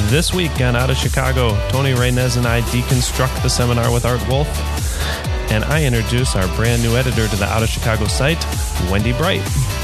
This week on Out of Chicago, Tony Reynez and I deconstruct the seminar with Art Wolf, and I introduce our brand new editor to the Out of Chicago site, Wendy Bright.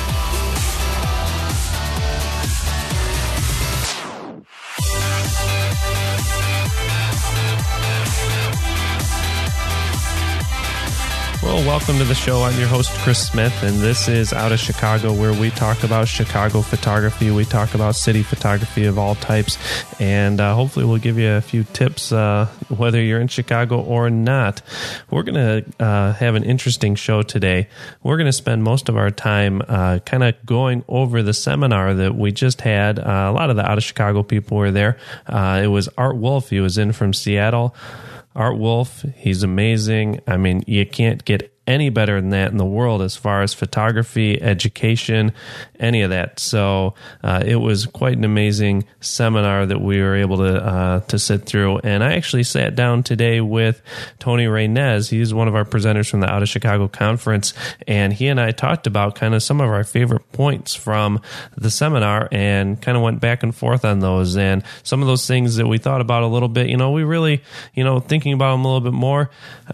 Well, welcome to the show. I'm your host, Chris Smith, and this is Out of Chicago, where we talk about Chicago photography. We talk about city photography of all types, and hopefully we'll give you a few tips, whether you're in Chicago or not. We're going to have an interesting show today. We're going to spend most of our time kind of going over the seminar that we just had. A lot of the Out of Chicago people were there. It was Art Wolf. He was in from Seattle. Art Wolf, he's amazing. I mean, you can't get any better than that in the world as far as photography, education, any of that. So it was quite an amazing seminar that we were able to sit through. And I actually sat down today with Tony Reynez. He's one of our presenters from the Out of Chicago conference, and he and I talked about kind of some of our favorite points from the seminar and kind of went back and forth on those. And some of those things that we thought about a little bit, we really, thinking about them a little bit more,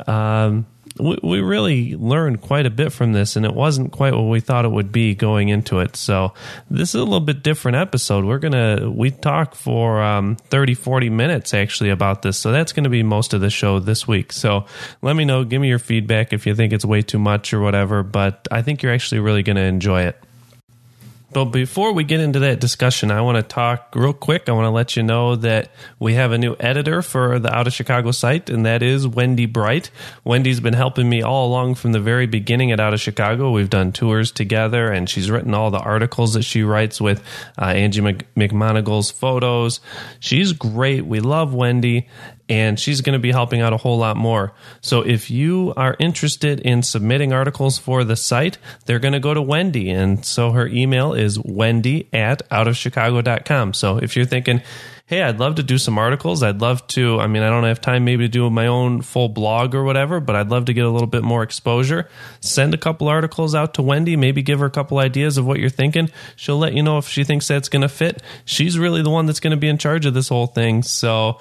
we really learned quite a bit from this, and it wasn't quite what we thought it would be going into it. So this is a little bit different episode. We talk for 30, 40 minutes actually about this. So that's going to be most of the show this week. So let me know, give me your feedback if you think it's way too much or whatever, but I think you're actually really going to enjoy it. But before we get into that discussion, I want to talk real quick. I want to let you know that we have a new editor for the Out of Chicago site, and that is Wendy Bright. Wendy's been helping me all along from the very beginning at Out of Chicago. We've done tours together, and she's written all the articles that she writes with Angie McMonagle's photos. She's great. We love Wendy, and she's going to be helping out a whole lot more. So if you are interested in submitting articles for the site, they're going to go to Wendy. And so her email is wendy@outofchicago.com. So if you're thinking, hey, I'd love to do some articles. I'd love to, I don't have time maybe to do my own full blog or whatever, but I'd love to get a little bit more exposure. Send a couple articles out to Wendy. Maybe give her a couple ideas of what you're thinking. She'll let you know if she thinks that's going to fit. She's really the one that's going to be in charge of this whole thing. So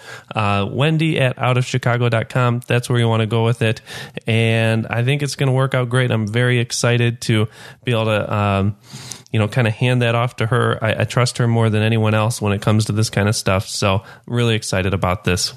wendy@outofchicago.com. That's where you want to go with it. And I think it's going to work out great. I'm very excited to be able to kind of hand that off to her. I trust her more than anyone else when it comes to this kind of stuff. So really excited about this.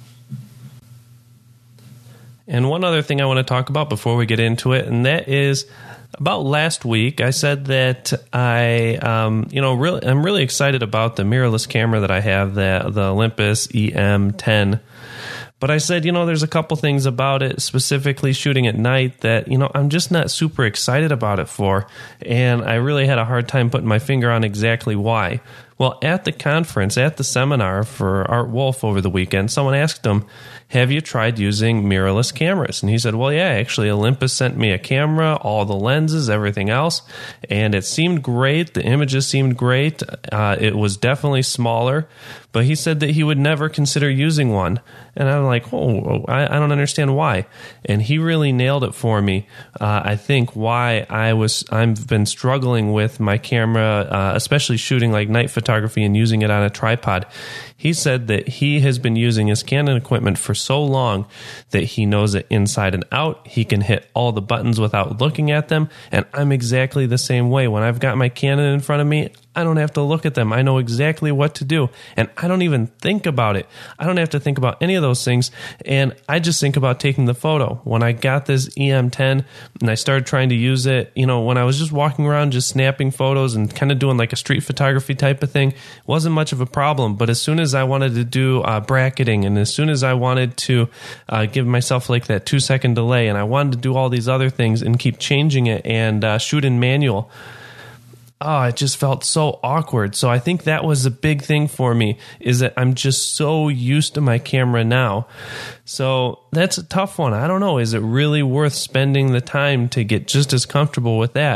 And one other thing I want to talk about before we get into it, and that is about last week, I said that I'm really excited about the mirrorless camera that I have, the Olympus EM10. But I said, there's a couple things about it, specifically shooting at night, that, I'm just not super excited about it for. And I really had a hard time putting my finger on exactly why. Well, at the conference, at the seminar for Art Wolf over the weekend, someone asked him, have you tried using mirrorless cameras? And he said, well, yeah, actually, Olympus sent me a camera, all the lenses, everything else, and it seemed great. The images seemed great. It was definitely smaller, but he said that he would never consider using one. And I'm like, I don't understand why. And he really nailed it for me. I think why I've been struggling with my camera, especially shooting like night photography and using it on a tripod. He said that he has been using his Canon equipment for so long that he knows it inside and out. He can hit all the buttons without looking at them. And I'm exactly the same way. When I've got my Canon in front of me, I don't have to look at them. I know exactly what to do. And I don't even think about it. I don't have to think about any of those things. And I just think about taking the photo. When I got this EM10 and I started trying to use it, when I was just walking around, just snapping photos and kind of doing like a street photography type of thing, it wasn't much of a problem. But as soon as I wanted to do bracketing, and as soon as I wanted to give myself like that 2-second delay, and I wanted to do all these other things and keep changing it and shoot in manual, it just felt so awkward. So I think that was a big thing for me, is that I'm just so used to my camera now. So that's a tough one. I don't know. Is it really worth spending the time to get just as comfortable with that?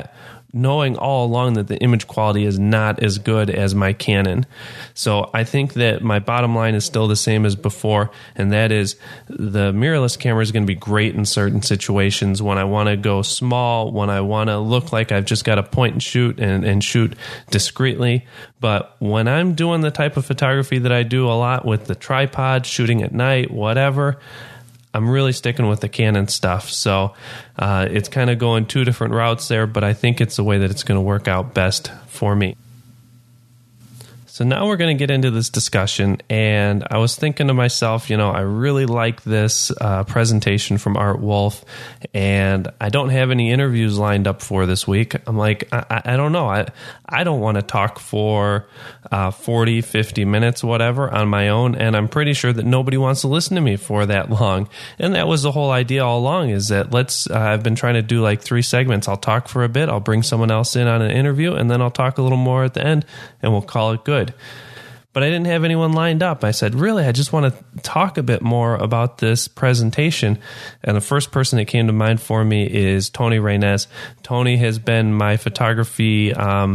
knowing all along that the image quality is not as good as my Canon. So I think that my bottom line is still the same as before, and that is the mirrorless camera is going to be great in certain situations when I want to go small, when I want to look like I've just got to point and shoot and shoot discreetly. But when I'm doing the type of photography that I do a lot with the tripod, shooting at night, whatever, I'm really sticking with the Canon stuff. So it's kind of going two different routes there, but I think it's the way that it's going to work out best for me. So now we're going to get into this discussion, and I was thinking to myself, I really like this presentation from Art Wolfe, and I don't have any interviews lined up for this week. I'm like, I don't know. I don't want to talk for 40, 50 minutes, whatever, on my own, and I'm pretty sure that nobody wants to listen to me for that long. And that was the whole idea all along, is that I've been trying to do like 3 segments. I'll talk for a bit, I'll bring someone else in on an interview, and then I'll talk a little more at the end, and we'll call it good. But I didn't have anyone lined up. I said, really, I just want to talk a bit more about this presentation. And the first person that came to mind for me is Tony Reines. Tony has been my photography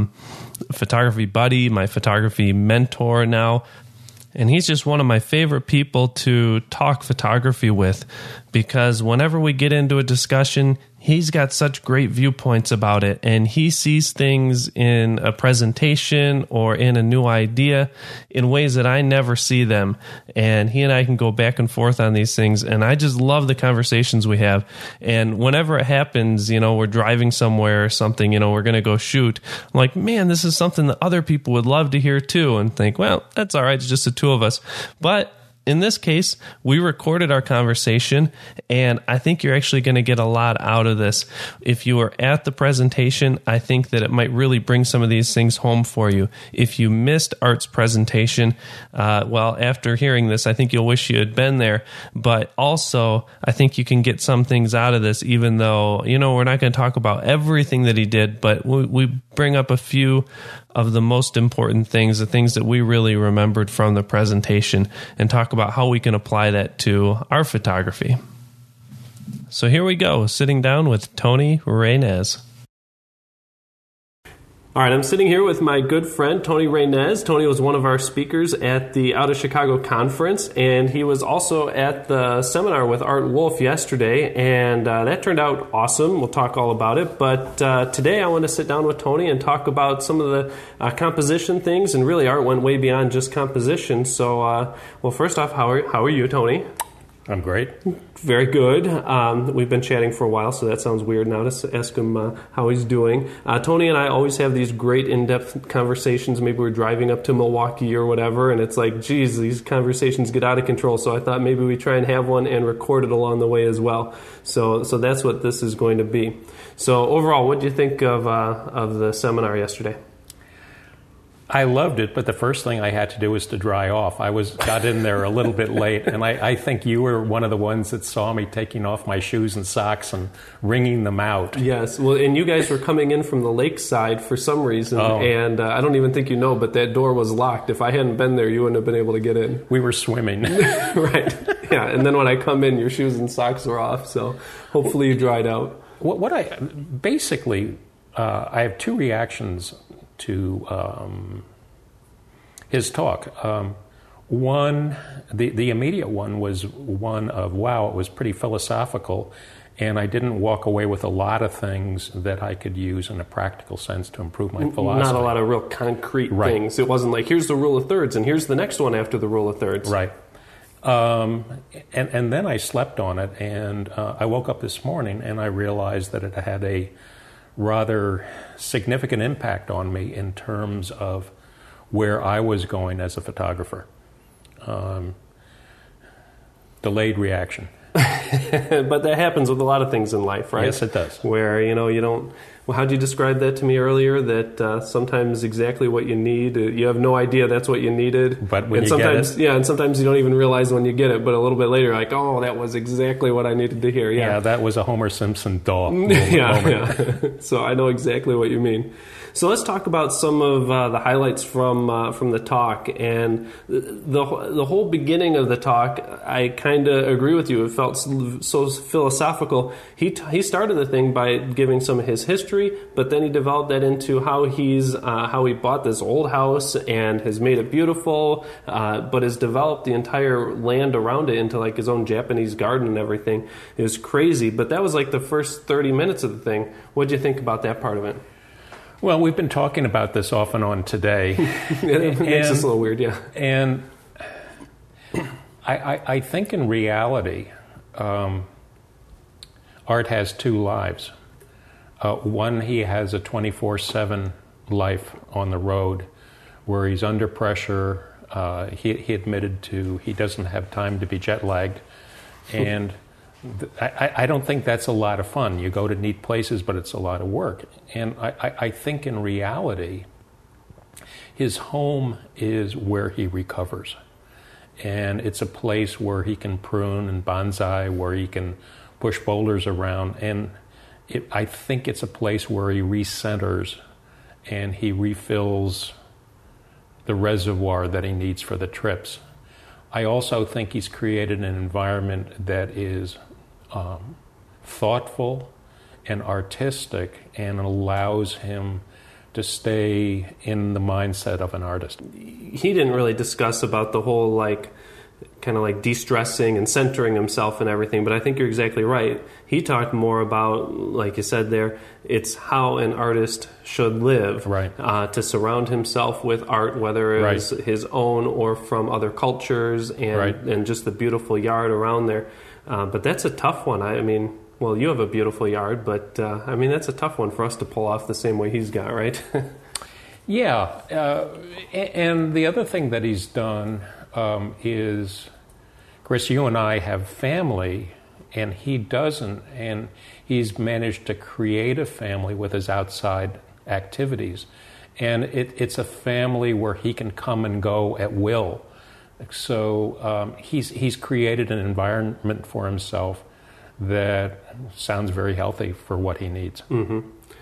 buddy, my photography mentor now. And he's just one of my favorite people to talk photography with, because whenever we get into a discussion, he's got such great viewpoints about it, and he sees things in a presentation or in a new idea in ways that I never see them. And he and I can go back and forth on these things, and I just love the conversations we have. And whenever it happens, we're driving somewhere or something, we're going to go shoot. I'm like, man, this is something that other people would love to hear too, and think, well, that's all right, it's just the two of us. But in this case, we recorded our conversation, and I think you're actually going to get a lot out of this. If you were at the presentation, I think that it might really bring some of these things home for you. If you missed Art's presentation, after hearing this, I think you'll wish you had been there. But also, I think you can get some things out of this, even though, we're not going to talk about everything that he did, but we bring up a few of the most important things, the things that we really remembered from the presentation, and talk about how we can apply that to our photography. So here we go, sitting down with Tony Reines. All right, I'm sitting here with my good friend, Tony Reines. Tony was one of our speakers at the Out of Chicago conference, and he was also at the seminar with Art Wolfe yesterday, and that turned out awesome. We'll talk all about it, but today I want to sit down with Tony and talk about some of the composition things, and really Art went way beyond just composition. So, first off, how are you, Tony? I'm great. Very good. We've been chatting for a while, so that sounds weird now to ask him how he's doing. Tony and I always have these great in-depth conversations. Maybe we're driving up to Milwaukee or whatever, and it's like, geez, these conversations get out of control. So I thought maybe we try and have one and record it along the way as well. So that's what this is going to be. So overall, what do you think of the seminar yesterday? I loved it, but the first thing I had to do was to dry off. I got in there a little bit late, and I think you were one of the ones that saw me taking off my shoes and socks and wringing them out. Yes, well, and you guys were coming in from the lakeside for some reason, and I don't even think you know, but that door was locked. If I hadn't been there, you wouldn't have been able to get in. We were swimming. Right, yeah, and then when I come in, your shoes and socks were off, so hopefully you dried out. I have 2 reactions to his talk. One, the immediate one was one of, wow, it was pretty philosophical, and I didn't walk away with a lot of things that I could use in a practical sense to improve my philosophy. Not a lot of real concrete things. It wasn't like, here's the rule of thirds, and here's the next one after the rule of thirds. Right. And then I slept on it, and I woke up this morning, and I realized that it had a rather significant impact on me in terms of where I was going as a photographer. Delayed reaction. But that happens with a lot of things in life, right? Yes, it does. Where, you don't... Well, how'd you describe that to me earlier? That sometimes exactly what you need, you have no idea that's what you needed. But when you get it... Yeah, and sometimes you don't even realize when you get it, but a little bit later you're like, oh, that was exactly what I needed to hear. Yeah, that was a Homer Simpson moment. Yeah. So I know exactly what you mean. So let's talk about some of the highlights from the talk. And the whole beginning of the talk, I kind of agree with you. It felt so philosophical. He started the thing by giving some of his history, but then he developed that into how he bought this old house and has made it beautiful, but has developed the entire land around it into like his own Japanese garden and everything. It was crazy, but that was like the first 30 minutes of the thing. What do you think about that part of it? Well, we've been talking about this off and on today. It makes us a little weird, yeah. And I think in reality, art has two lives. One, he has a 24/7 life on the road where he's under pressure. He admitted to he doesn't have time to be jet lagged. And I don't think that's a lot of fun. You go to neat places, but it's a lot of work. And I think in reality, his home is where he recovers. And it's a place where he can prune and bonsai, where he can push boulders around. And I think it's a place where he recenters and he refills the reservoir that he needs for the trips. I also think he's created an environment that is thoughtful and artistic and allows him to stay in the mindset of an artist. He didn't really discuss about the whole kind of de-stressing and centering himself and everything, but I think you're exactly right. He talked more about, like you said there, it's how an artist should live, right. To surround himself with art, whether it was his own or from other cultures, and just the beautiful yard around there. But that's a tough one. I mean, well, you have a beautiful yard, but that's a tough one for us to pull off the same way he's got, right? Yeah. And the other thing that he's done is, Chris, you and I have family, and he doesn't. And he's managed to create a family with his outside activities. And it's a family where he can come and go at will. So he's created an environment for himself that sounds very healthy for what he needs. Mm-hmm.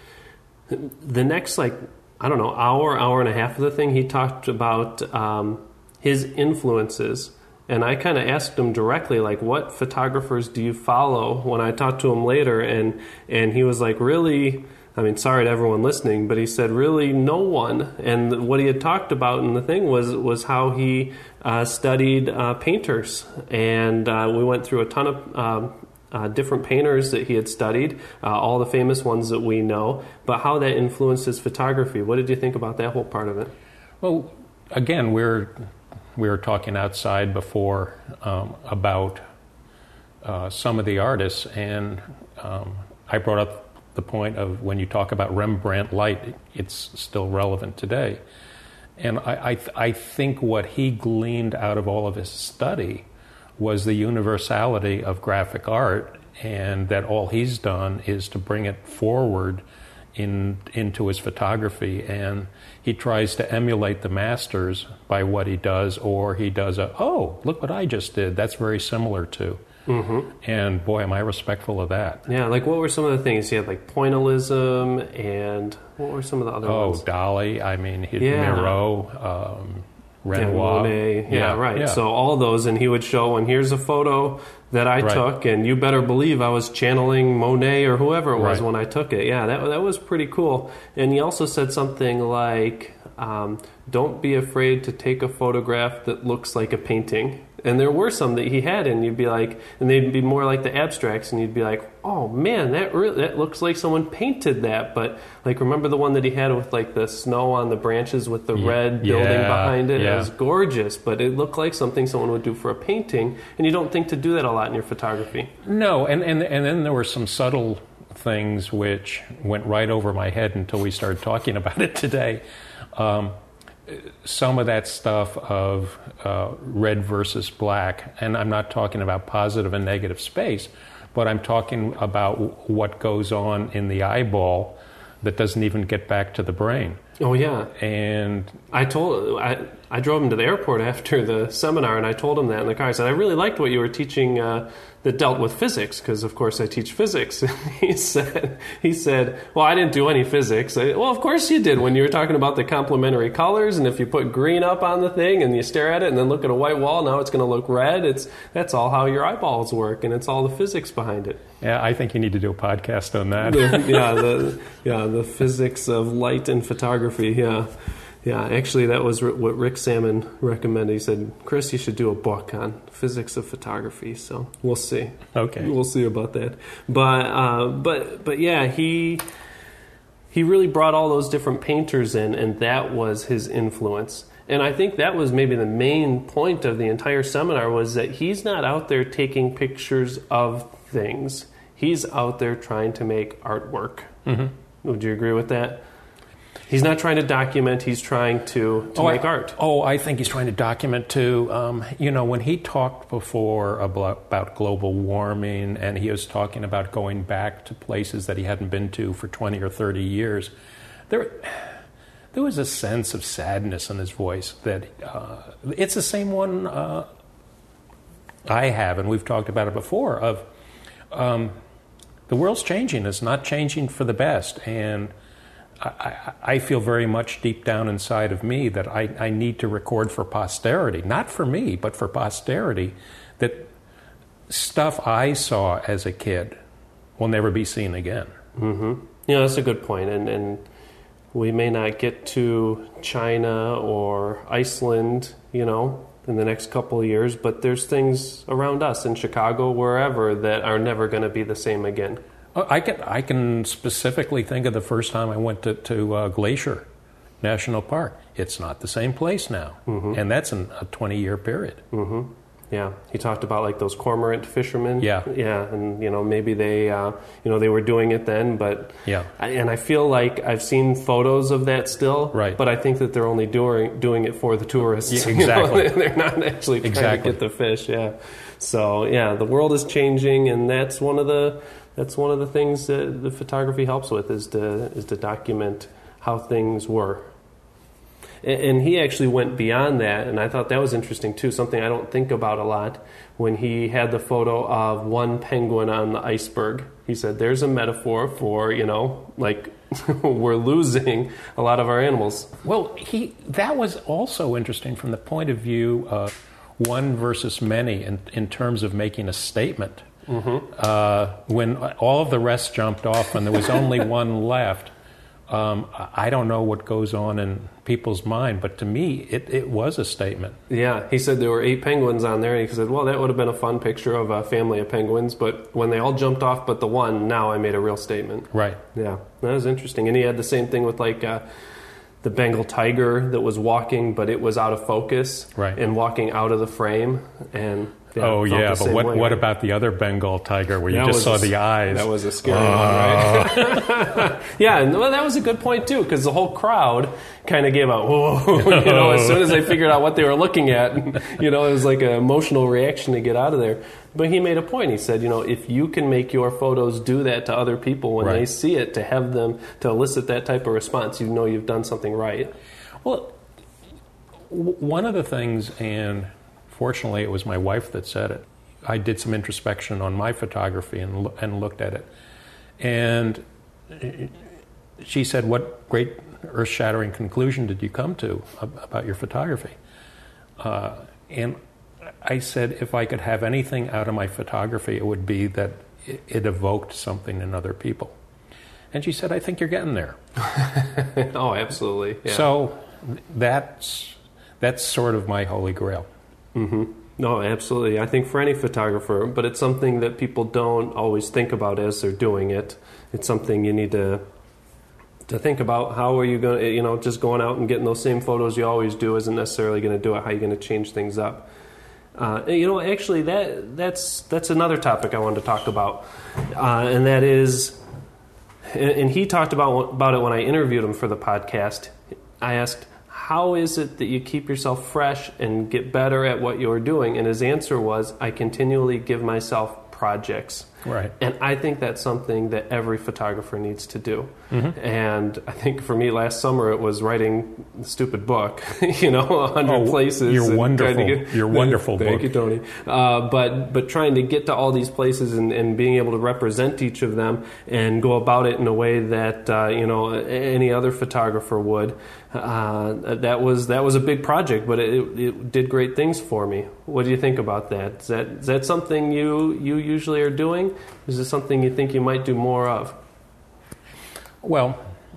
The next, hour and a half of the thing, he talked about his influences. And I kind of asked him directly, what photographers do you follow? When I talked to him later, and he was like, really, sorry to everyone listening, but he said, really no one. And what he had talked about in the thing was how he studied painters. And we went through a ton of different painters that he had studied, all the famous ones that we know, but how that influenced his photography. What did you think about that whole part of it? Well, again, we were talking outside before about some of the artists, and I brought up the point of when you talk about Rembrandt light, it's still relevant today. And I think what he gleaned out of all of his study was the universality of graphic art, and that all he's done is to bring it forward into his photography, and he tries to emulate the masters by what he does, or he does look what I just did, that's very similar to. Mm-hmm. And boy, am I respectful of that. Yeah, what were some of the things? He had pointillism, and what were some of the other ones? Dali, Miro, Renoir. Monet. Yeah, right. Yeah. So all those, and he would show, and here's a photo that I took, and you better believe I was channeling Monet or whoever it was when I took it. Yeah, that was pretty cool. And he also said something like, don't be afraid to take a photograph that looks like a painting. And there were some that he had, and you'd be like, and they'd be more like the abstracts, and you'd be like, oh man, that looks like someone painted that. But remember the one that he had with the snow on the branches with the red building behind it? Yeah. It was gorgeous, but it looked like something someone would do for a painting, and you don't think to do that a lot in your photography. No, and then there were some subtle things which went right over my head until we started talking about it today. Some of that stuff of red versus black, and I'm not talking about positive and negative space, but I'm talking about what goes on in the eyeball that doesn't even get back to the brain. Oh, yeah. And I drove him to the airport after the seminar, and I told him that in the car. I said, I really liked what you were teaching that dealt with physics, because, of course, I teach physics. he said, well, I didn't do any physics. Well, of course you did when you were talking about the complementary colors, and if you put green up on the thing and you stare at it and then look at a white wall, now it's going to look red. That's all how your eyeballs work, and it's all the physics behind it. Yeah, I think you need to do a podcast on that. The physics of light and photography, yeah. Yeah, actually, that was what Rick Salmon recommended. He said, Chris, you should do a book on physics of photography. So we'll see. Okay. We'll see about that. But yeah, he really brought all those different painters in, and that was his influence. And I think that was maybe the main point of the entire seminar, was that he's not out there taking pictures of things. He's out there trying to make artwork. Mm-hmm. Would you agree with that? He's not trying to document, he's trying to make art. I think he's trying to document too. When he talked before about global warming, and he was talking about going back to places that he hadn't been to for 20 or 30 years, there was a sense of sadness in his voice that it's the same one I have, and we've talked about it before, of the world's changing. It's not changing for the best, and I feel very much deep down inside of me that I need to record for posterity, not for me, but for posterity, that stuff I saw as a kid will never be seen again. Mm-hmm. Yeah, that's a good point. And we may not get to China or Iceland, in the next couple of years, but there's things around us in Chicago, wherever, that are never going to be the same again. I can specifically think of the first time I went to Glacier National Park. It's not the same place now, mm-hmm. and that's in a 20-year period. Mm-hmm. Yeah, he talked about like those cormorant fishermen. Yeah, and maybe they, they were doing it then, but yeah. And I feel like I've seen photos of that still, right? But I think that they're only doing it for the tourists. Yeah, exactly, they're not actually trying to get the fish. Yeah, so yeah, the world is changing, and that's one of the things that the photography helps with, is to document how things were. And he actually went beyond that, and I thought that was interesting too, something I don't think about a lot. When he had the photo of one penguin on the iceberg, he said there's a metaphor for, like we're losing a lot of our animals. Well, that was also interesting from the point of view of one versus many in terms of making a statement. Mm-hmm. When all of the rest jumped off and there was only one left, I don't know what goes on in people's mind, but to me, it was a statement. Yeah, he said there were 8 penguins on there, and he said, well, that would have been a fun picture of a family of penguins, but when they all jumped off but the one, now I made a real statement. Right. Yeah, that was interesting. And he had the same thing with the Bengal tiger that was walking, but it was out of focus, right, and walking out of the frame, and... Yeah, but what about the other Bengal tiger where you just saw the eyes? That was a scary one, right? Yeah, and that was a good point, too, because the whole crowd kind of gave a, whoa, as soon as they figured out what they were looking at. It was like an emotional reaction to get out of there. But he made a point. He said, if you can make your photos do that to other people when they see it, to have them, to elicit that type of response, you've done something right. Well, one of the things, and... fortunately, it was my wife that said it. I did some introspection on my photography and looked at it. And she said, what great earth-shattering conclusion did you come to about your photography? And I said, if I could have anything out of my photography, it would be that it evoked something in other people. And she said, I think you're getting there. Oh, absolutely. Yeah. So that's sort of my holy grail. Mm-hmm. No, absolutely. I think for any photographer, but it's something that people don't always think about as they're doing it. It's something you need to think about. How are you going to, just going out and getting those same photos you always do isn't necessarily going to do it. How are you going to change things up? Actually, that's another topic I wanted to talk about, and that is, and he talked about it when I interviewed him for the podcast. I asked, how is it that you keep yourself fresh and get better at what you're doing? And his answer was, I continually give myself projects. Right. And I think that's something that every photographer needs to do. Mm-hmm. And I think for me last summer it was writing the stupid book, 100 places. You're wonderful. You're wonderful book. Thank you, Tony. But trying to get to all these places and being able to represent each of them and go about it in a way that any other photographer would. That was a big project, but it did great things for me. What do you think about that? Is that something you usually are doing? Is this something you think you might do more of? Well,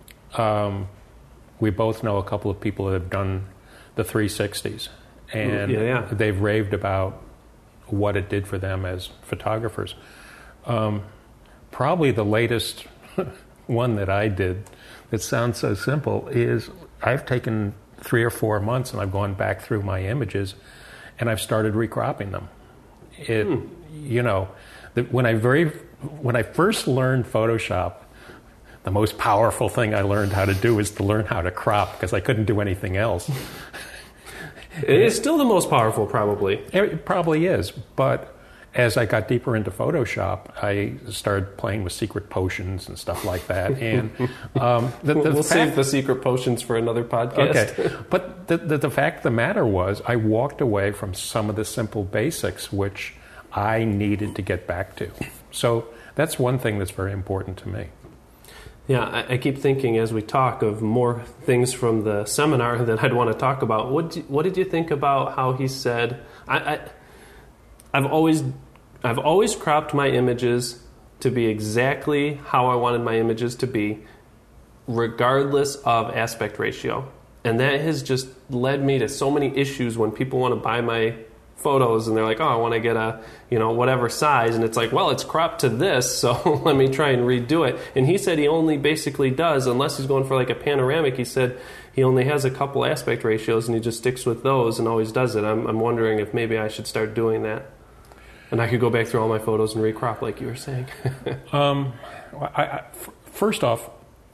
we both know a couple of people that have done the 360s, and they've raved about what it did for them as photographers. Probably the latest one that I did that sounds so simple is I've taken 3 or 4 months and I've gone back through my images and I've started recropping them. When I first learned Photoshop, the most powerful thing I learned how to do is to learn how to crop because I couldn't do anything else. It is still the most powerful, probably. It probably is, but as I got deeper into Photoshop, I started playing with secret potions and stuff like that. And we'll save the secret potions for another podcast. Okay, but the fact of the matter was, I walked away from some of the simple basics which I needed to get back to. So that's one thing that's very important to me. Yeah, I keep thinking as we talk of more things from the seminar that I'd want to talk about. What did you think about how he said, I've always cropped my images to be exactly how I wanted my images to be, regardless of aspect ratio. And that has just led me to so many issues when people want to buy my photos and they're like, oh, I want to get a, whatever size. And it's like, well, it's cropped to this, so let me try and redo it. And he said he only basically does, unless he's going for like a panoramic, he said he only has a couple aspect ratios and he just sticks with those and always does it. I'm wondering if maybe I should start doing that. And I could go back through all my photos and recrop like you were saying. First off,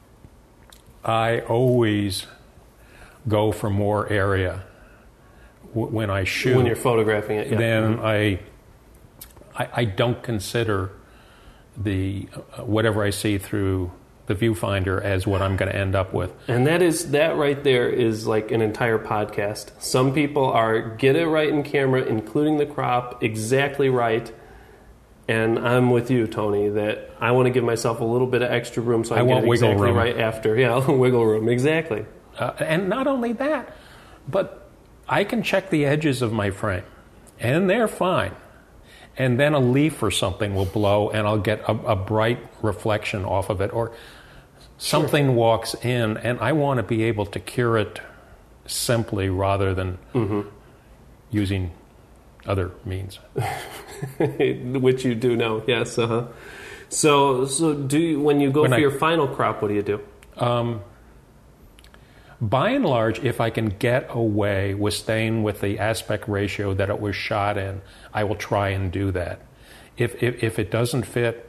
I always go for more area when I shoot. When you're photographing it, yeah. Then I don't consider the whatever I see through the viewfinder as what I'm going to end up with. And that right there is like an entire podcast. Some people are get it right in camera, including the crop, exactly right. And I'm with you, Tony, that I want to give myself a little bit of extra room so I get it exactly room. Right after. Yeah, wiggle room, exactly. And not only that, but I can check the edges of my frame, and they're fine. And then a leaf or something will blow, and I'll get a bright reflection off of it. Or something walks in, and I want to be able to cure it simply rather than using other means. Which you do know, yes. So do you, when you go for your final crop, what do you do? By and large, if I can get away with staying with the aspect ratio that it was shot in, I will try and do that. If it doesn't fit,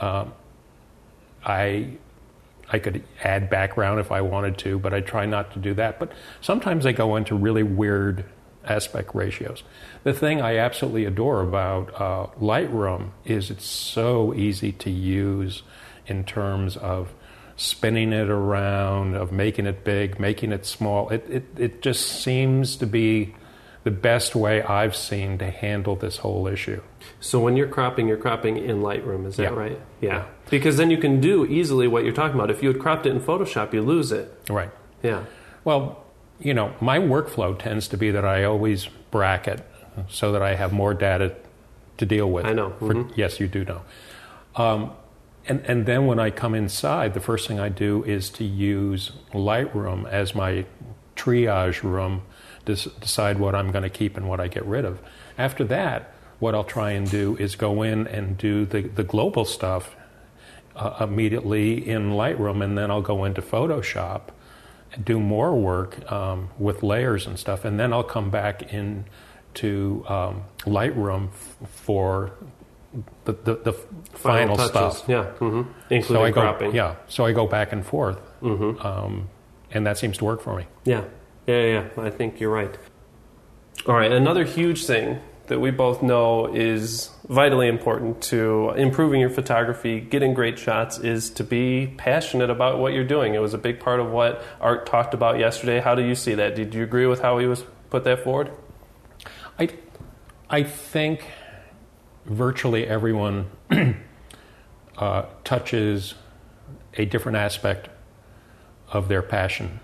I could add background if I wanted to, but I try not to do that. But sometimes I go into really weird aspect ratios. The thing I absolutely adore about Lightroom is it's so easy to use in terms of spinning it around, of making it big, making it small. It just seems to be the best way I've seen to handle this whole issue. So when you're cropping in Lightroom, is that right? Yeah. Because then you can do easily what you're talking about. If you had cropped it in Photoshop, you lose it. Right. Yeah. Well, my workflow tends to be that I always bracket so that I have more data to deal with. I know. Yes, you do know. And then when I come inside, the first thing I do is to use Lightroom as my triage room to decide what I'm going to keep and what I get rid of. After that, what I'll try and do is go in and do the global stuff immediately in Lightroom, and then I'll go into Photoshop and do more work with layers and stuff, and then I'll come back into Lightroom for the final touches. stuff. Yeah, including cropping. So I go back and forth, and that seems to work for me. Yeah, I think you're right. All right, another huge thing that we both know is vitally important to improving your photography, getting great shots, is to be passionate about what you're doing. It was a big part of what Art talked about yesterday. How do you see that? Did you agree with how he was put that forward? I think virtually everyone touches a different aspect of their passion.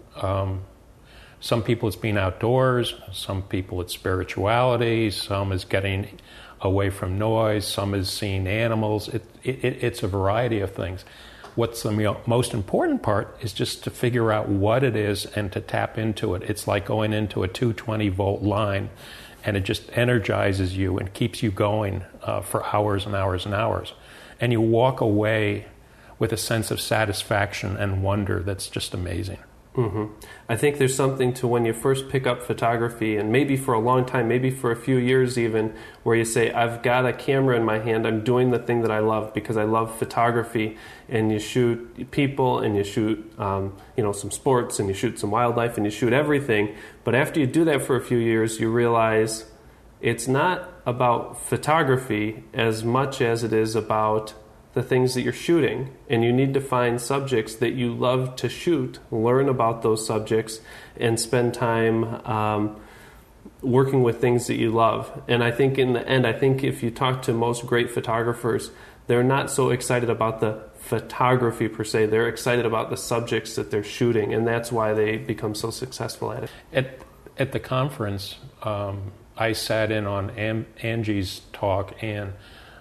Some people it's being outdoors, some people it's spirituality, some is getting away from noise, some is seeing animals. It's a variety of things. What's the most important part is just to figure out what it is and to tap into it. It's like going into a 220-volt line, and it just energizes you and keeps you going for hours and hours and hours. And you walk away with a sense of satisfaction and wonder that's just amazing. Mm-hmm. I think there's something to when you first pick up photography, and maybe for a long time, maybe for a few years even, where you say, I've got a camera in my hand, I'm doing the thing that I love because I love photography, and you shoot people, and you shoot some sports, and you shoot some wildlife, and you shoot everything. But after you do that for a few years, you realize it's not about photography as much as it is about the things that you're shooting, and you need to find subjects that you love to shoot, learn about those subjects, and spend time working with things that you love. And I think in the end, if you talk to most great photographers, they're not so excited about the photography per se. They're excited about the subjects that they're shooting, and that's why they become so successful at it. At the conference, I sat in on Angie's talk, and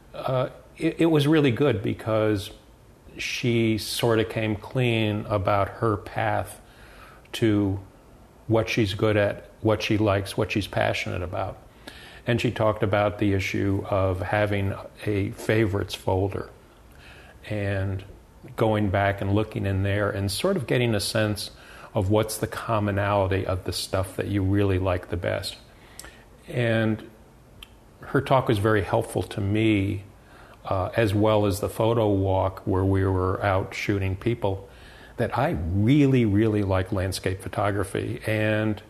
it was really good because she sort of came clean about her path to what she's good at, what she likes, what she's passionate about. And she talked about the issue of having a favorites folder and going back and looking in there and sort of getting a sense of what's the commonality of the stuff that you really like the best. And her talk was very helpful to me, as well as the photo walk where we were out shooting people, that I really, really like landscape photography. And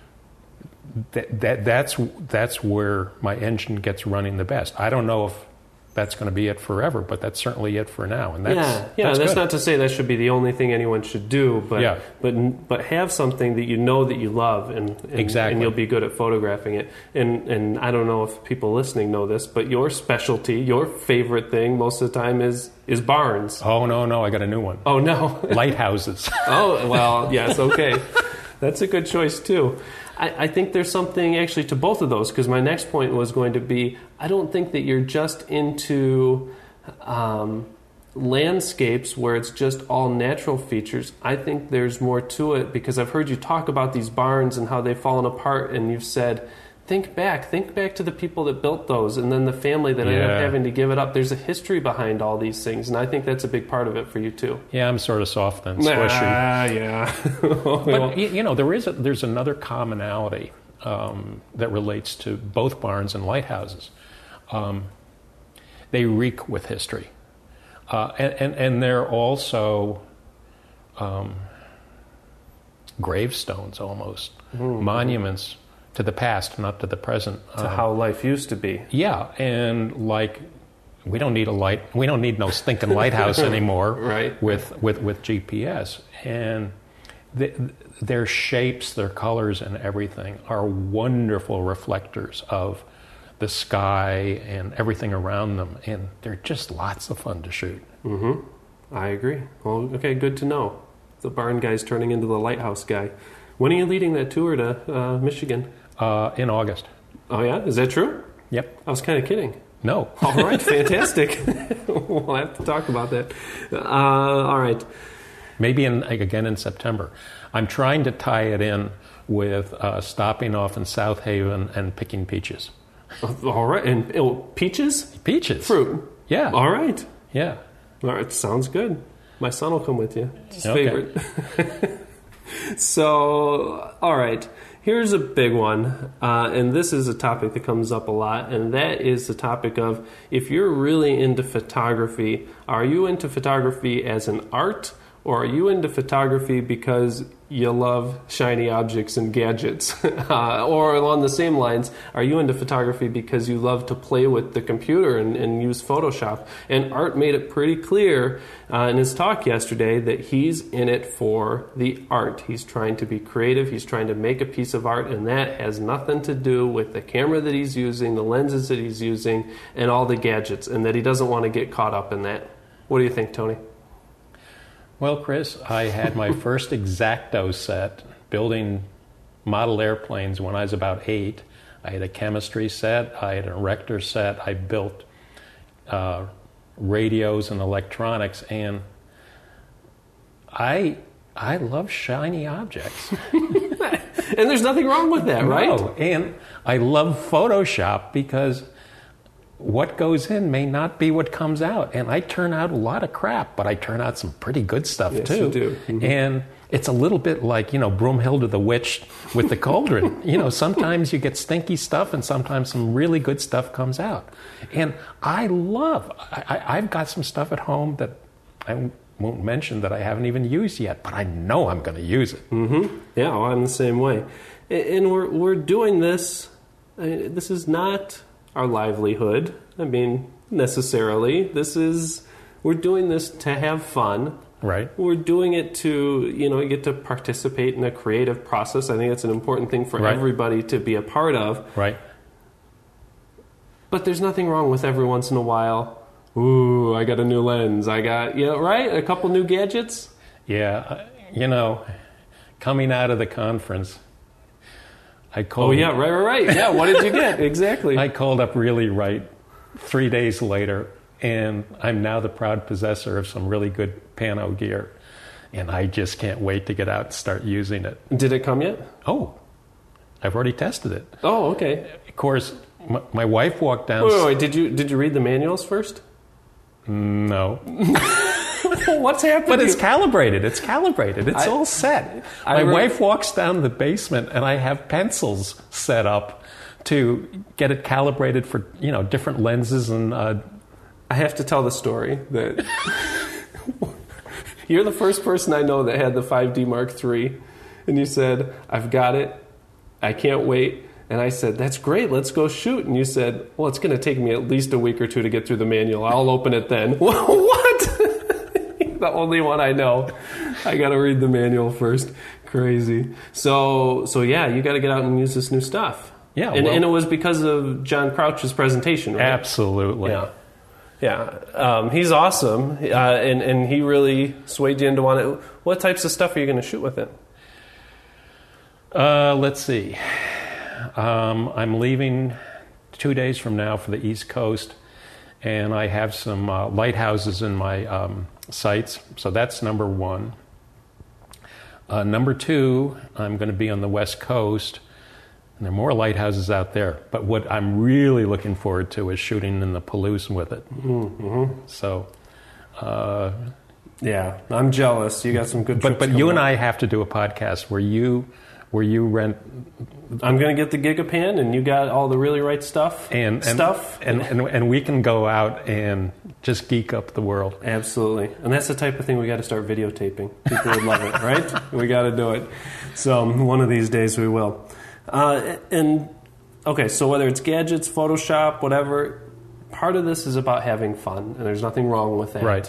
that's where my engine gets running the best. I don't know if that's going to be it forever, but that's certainly it for now. And that's not to say that should be the only thing anyone should do, but have something that you know that you love, and exactly. And you'll be good at photographing it. And I don't know if people listening know this, but your specialty, your favorite thing most of the time is barns. Oh, no, I got a new one. Oh, no. Lighthouses. Oh, well, yes, okay. That's a good choice, too. I think there's something actually to both of those, because my next point was going to be, I don't think that you're just into landscapes where it's just all natural features. I think there's more to it, because I've heard you talk about these barns and how they've fallen apart, and you've said, think back to the people that built those, and then the family that ended up having to give it up. There's a history behind all these things, and I think that's a big part of it for you too. Yeah, I'm sort of soft and squishy. Yeah. But there's another commonality that relates to both barns and lighthouses. They reek with history, and they're also gravestones, almost monuments to the past, not to the present. To how life used to be. Yeah, and like we don't need no stinking lighthouse anymore. Right. With GPS, and their shapes, their colors, and everything are wonderful reflectors of the sky and everything around them, and they're just lots of fun to shoot. Mm-hmm. I agree. Well, okay, good to know. The barn guy's turning into the lighthouse guy. When are you leading that tour to Michigan? In August. Oh, yeah? Is that true? Yep. I was kind of kidding. No. All right, fantastic. We'll have to talk about that. All right. Maybe again in September. I'm trying to tie it in with stopping off in South Haven and picking peaches. All right. And peaches? Peaches. Fruit. Yeah. All right. Yeah. All right. Sounds good. My son will come with you. It's his favorite. So, all right. Here's a big one, and this is a topic that comes up a lot, and that is the topic of, if you're really into photography, are you into photography as an art, Or are you into photography because you love shiny objects and gadgets? Or along the same lines, are you into photography because you love to play with the computer and use Photoshop? And Art made it pretty clear in his talk yesterday that he's in it for the art. He's trying to be creative. He's trying to make a piece of art, and that has nothing to do with the camera that he's using, the lenses that he's using, and all the gadgets, and that he doesn't want to get caught up in that. What do you think, Tony? Well, Chris, I had my first X-Acto set building model airplanes when I was about 8. I had a chemistry set. I had an erector set. I built radios and electronics, and I love shiny objects. And there's nothing wrong with that, right? No, and I love Photoshop because what goes in may not be what comes out. And I turn out a lot of crap, but I turn out some pretty good stuff, yes, too. You do. Mm-hmm. And it's a little bit like, Broomhilda the witch with the cauldron. Sometimes you get stinky stuff and sometimes some really good stuff comes out. And I've got some stuff at home that I won't mention that I haven't even used yet, but I know I'm going to use it. Mm-hmm. Yeah, well, I'm the same way. And we're doing this. This is not our livelihood. Necessarily. We're doing this to have fun. Right. We're doing it to, get to participate in a creative process. I think that's an important thing for everybody to be a part of. Right. But there's nothing wrong with every once in a while, ooh, I got a new lens. I got, right? A couple new gadgets. Yeah. Coming out of the conference, I called... Oh, yeah, right. Yeah, what did you get? Exactly. I called up Really Right 3 days later, and I'm now the proud possessor of some really good pano gear. And I just can't wait to get out and start using it. Did it come yet? Oh, I've already tested it. Oh, okay. Of course, my wife walked down... Wait, did you read the manuals first? No. What's happening? But it's calibrated. It's all set. My wife walks down the basement, and I have pencils set up to get it calibrated for different lenses. And I have to tell the story that you're the first person I know that had the 5D Mark III, and you said, "I've got it. I can't wait." And I said, "That's great. Let's go shoot." And you said, "Well, it's going to take me at least a week or two to get through the manual. I'll open it then." What? The only one I know. I got to read the manual first. Crazy. So yeah, you got to get out and use this new stuff. Yeah, and it was because of John Crouch's presentation, right? Absolutely. Yeah. He's awesome, and he really swayed you into wanting. What types of stuff are you going to shoot with it? Let's see. I'm leaving 2 days from now for the East Coast, and I have some lighthouses in my sights, so that's number one. Number two, I'm going to be on the West Coast, and there are more lighthouses out there, but what I'm really looking forward to is shooting in the Palouse with it. Mm-hmm. So... yeah, I'm jealous. You got some good trips. But you and I have to do a podcast where you rent. I'm going to get the Gigapan, and you got all the Really Right stuff. And we can go out and just geek up the world. Absolutely, and that's the type of thing we got to start videotaping. People would love it, right? We got to do it. So one of these days we will. And okay, so whether it's gadgets, Photoshop, whatever, part of this is about having fun, and there's nothing wrong with that. Right.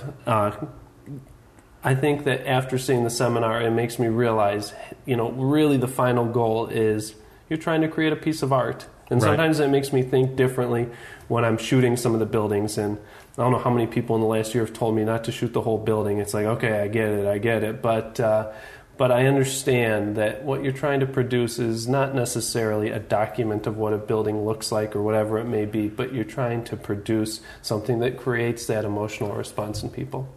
I think that after seeing the seminar, it makes me realize, really the final goal is you're trying to create a piece of art. And sometimes it makes me think differently when I'm shooting some of the buildings. And I don't know how many people in the last year have told me not to shoot the whole building. It's like, okay, I get it. But I understand that what you're trying to produce is not necessarily a document of what a building looks like or whatever it may be, but you're trying to produce something that creates that emotional response in people.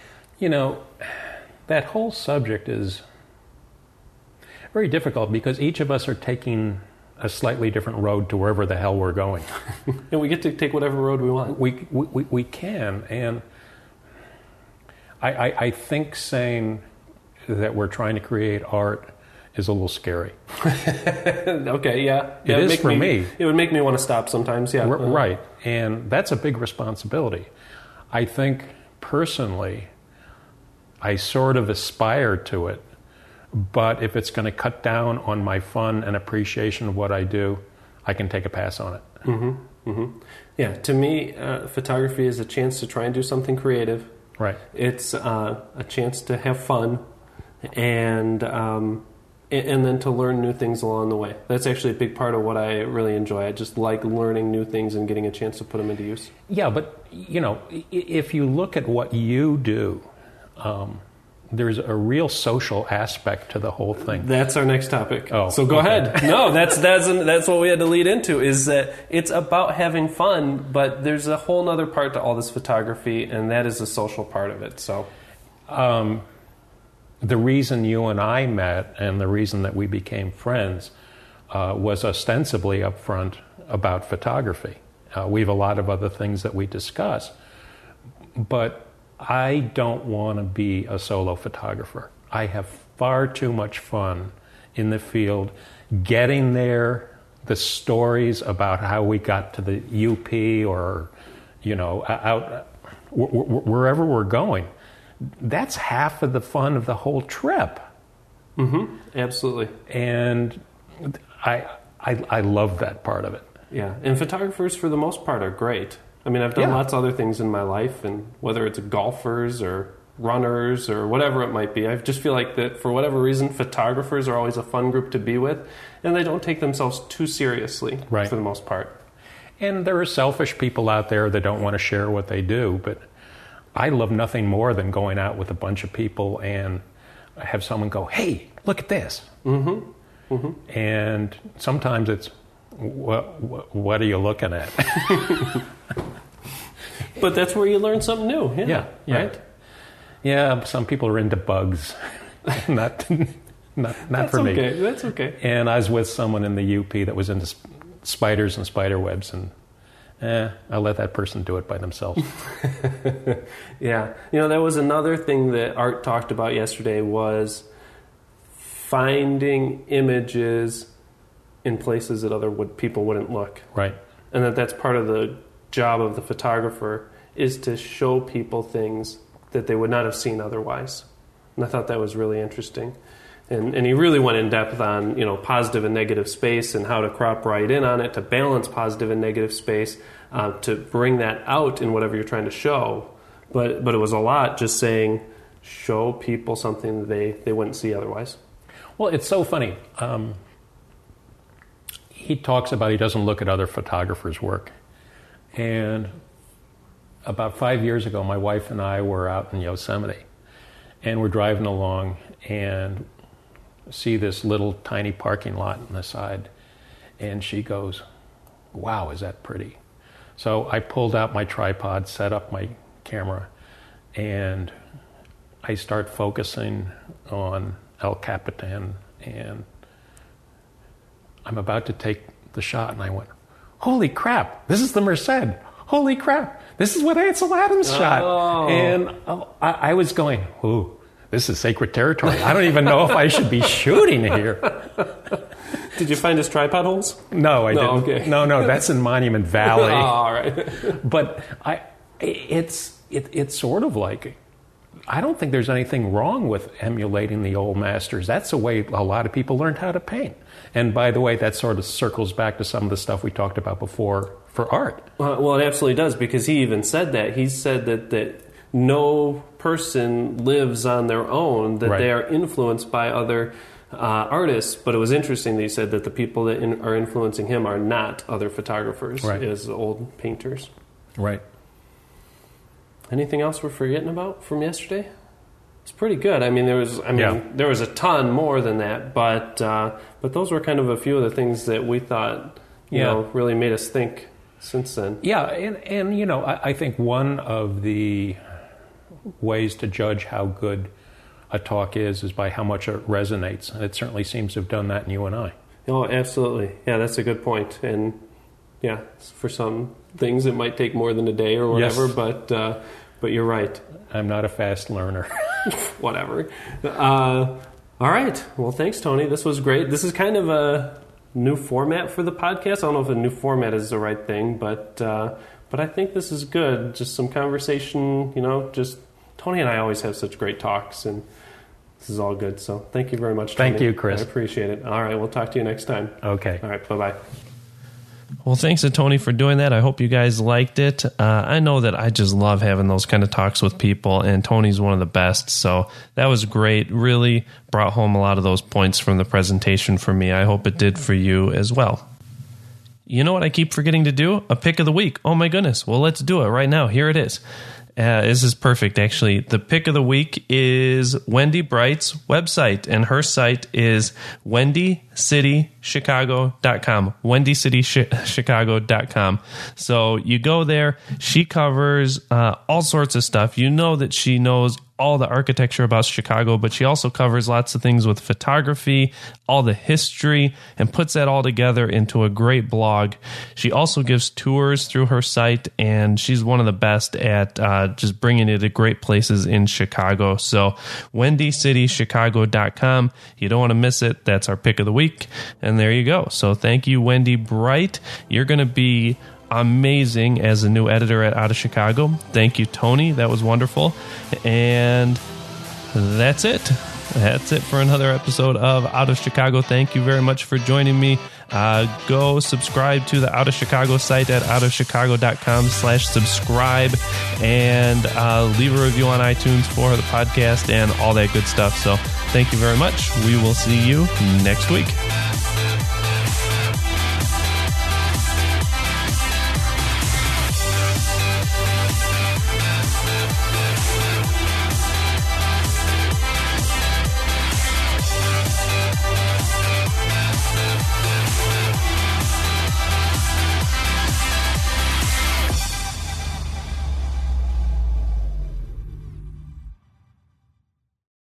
That whole subject is very difficult because each of us are taking a slightly different road to wherever the hell we're going. And we get to take whatever road we want. We can. And I think saying that we're trying to create art is a little scary. Okay, yeah. It is for me. It would make me want to stop sometimes, yeah. Right. And that's a big responsibility. I think, personally, I sort of aspire to it. But if it's going to cut down on my fun and appreciation of what I do, I can take a pass on it. Mm-hmm. Mm-hmm. Yeah, to me, photography is a chance to try and do something creative. Right. It's a chance to have fun and then to learn new things along the way. That's actually a big part of what I really enjoy. I just like learning new things and getting a chance to put them into use. Yeah, but, if you look at what you do, there's a real social aspect to the whole thing. That's our next topic. Oh, so go ahead. No, that's what we had to lead into, is that it's about having fun, but there's a whole other part to all this photography, and that is the social part of it. So, the reason you and I met and the reason that we became friends was ostensibly upfront about photography. We have a lot of other things that we discuss, but I don't want to be a solo photographer. I have far too much fun in the field getting there, the stories about how we got to the UP or, out wherever we're going. That's half of the fun of the whole trip. Mm-hmm. Absolutely. And I love that part of it. Yeah, and photographers for the most part are great. I mean, I've done lots of other things in my life, and whether it's golfers or runners or whatever it might be, I just feel like that for whatever reason, photographers are always a fun group to be with, and they don't take themselves too seriously for the most part. And there are selfish people out there that don't want to share what they do, but I love nothing more than going out with a bunch of people and have someone go, "Hey, look at this." Mm-hmm. Mm-hmm. And sometimes it's, what are you looking at? But that's where you learn something new. Yeah. Right? Yeah, some people are into bugs. not for me. Okay. That's okay. And I was with someone in the UP that was into spiders and spider webs, and I let that person do it by themselves. Yeah. That was another thing that Art talked about yesterday, was finding images in places that other people wouldn't look. Right. And that's part of the job of the photographer, is to show people things that they would not have seen otherwise. And I thought that was really interesting. And he really went in depth on, positive and negative space and how to crop right in on it, to balance positive and negative space, to bring that out in whatever you're trying to show. But it was a lot just saying, show people something that they wouldn't see otherwise. Well, it's so funny. He talks about he doesn't look at other photographers' work. And about 5 years ago, my wife and I were out in Yosemite, and we're driving along and see this little tiny parking lot on the side, and she goes, "Wow, is that pretty?" So I pulled out my tripod, set up my camera, and I start focusing on El Capitan, and I'm about to take the shot, and I went, "Holy crap, this is the Merced. Holy crap, this is what Ansel Adams shot." And I was going, "Ooh, this is sacred territory. I don't even know if I should be shooting here." Did you find his tripod holes? No, I didn't. Okay. No, that's in Monument Valley. All right. But it's sort of like, I don't think there's anything wrong with emulating the old masters. That's the way a lot of people learned how to paint. And by the way, that sort of circles back to some of the stuff we talked about before for art. Well, it absolutely does, because he even said that. He said that no person lives on their own, that they are influenced by other artists. But it was interesting that he said that the people that are influencing him are not other photographers, as old painters. Right. Anything else we're forgetting about from yesterday? It's pretty good. I mean, there was a ton more than that, but those were kind of a few of the things that we thought, you know, really made us think since then. Yeah, and I think one of the ways to judge how good a talk is by how much it resonates, and it certainly seems to have done that in you and I. Oh, absolutely. Yeah, that's a good point. And yeah, for some things it might take more than a day or whatever, but you're right. I'm not a fast learner. Whatever. All right. Well, thanks, Tony. This was great. This is kind of a new format for the podcast. I don't know if a new format is the right thing, but I think this is good. Just some conversation, just Tony and I always have such great talks, and this is all good. So thank you very much, Tony. Thank you, Chris. I appreciate it. All right, we'll talk to you next time. Okay. All right, bye-bye. Well, thanks to Tony for doing that. I hope you guys liked it. I know that I just love having those kind of talks with people, and Tony's one of the best. So that was great. Really brought home a lot of those points from the presentation for me. I hope it did for you as well. You know what I keep forgetting to do? A pick of the week. Oh my goodness. Well, let's do it right now. Here it is. This is perfect, actually. The pick of the week is Wendy Bright's website, and her site is wendycitychicago.com. wendycitychicago.com. So you go there. She covers all sorts of stuff. You know that she knows all the architecture about Chicago, but she also covers lots of things with photography, all the history, and puts that all together into a great blog. She also gives tours through her site, and she's one of the best at just bringing it to great places in Chicago. So wendycitychicago.com. You don't want to miss it. That's our pick of the week. And there you go. So thank you, Wendy Bright. You're going to be amazing as a new editor at Out of Chicago. Thank you, Tony. That was wonderful. And that's it. That's it for another episode of Out of Chicago. Thank you very much for joining me. Go subscribe to the Out of Chicago site at outofchicago.com/subscribe, and leave a review on iTunes for the podcast and all that good stuff. So thank you very much. We will see you next week.